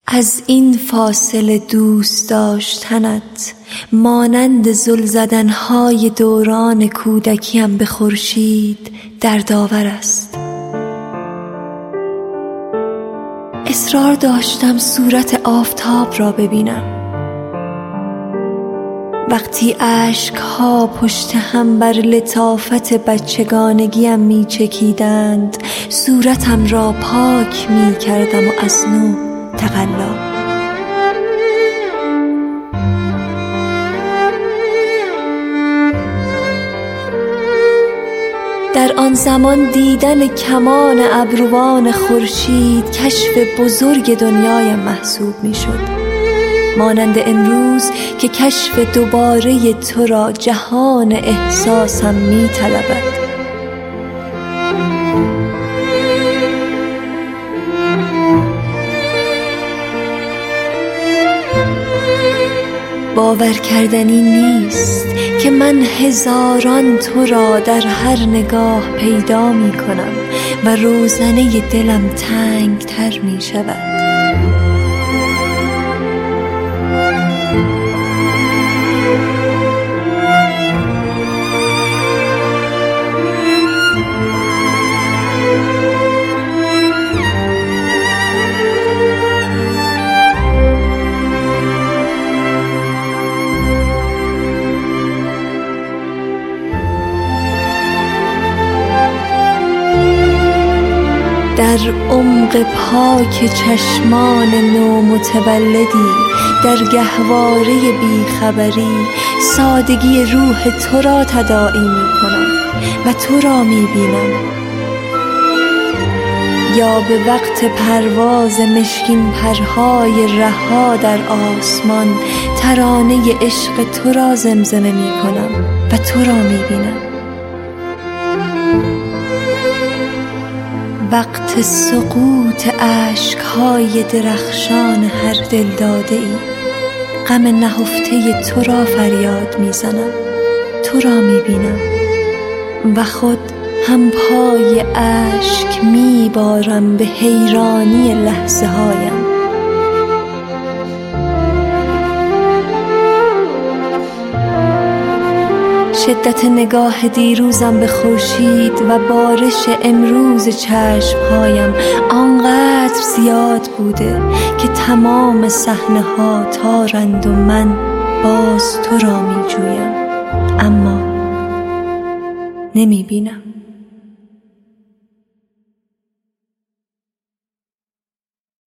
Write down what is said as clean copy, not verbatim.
از این فاصله دوست داشتنت مانند زل زدنهای دوران کودکیم به خورشید دردآور است. اصرار داشتم صورت آفتاب را ببینم. وقتی اشک‌ها پشت هم بر لطافت بچگانگیم می چکیدند، صورتم را پاک می کردم و از نو تقلا. در آن زمان دیدن کمان ابروان خورشید کشف بزرگ دنیایم محسوب می شد، مانند امروز که کشف دوباره تو را جهان احساسم می طلبد. باور کردنی نیست که من هزاران تو را در هر نگاه پیدا می کنم و روزنه دلم تنگ تر می شود. در عمق پاک چشمان نومتولدی، در گهواره بیخبری، سادگی روح تو را تداعی می کنم و تو را می بینم. یا به وقت پرواز مشکین پرهای رها در آسمان ترانه عشق تو را زمزمه می کنم و تو را می بینم. وقت سقوط اشک‌های درخشان هر دلداده ای، غم نهفته تو را فریاد میزنم، تو را میبینم و خود هم پای اشک میبارم به حیرانی لحظه هایم. شدت نگاه دیروزم به خورشید و بارش امروز چشمهایم آنقدر زیاد بوده که تمام صحنه ها تارند و من باز تو را می جویم، اما نمی بینم.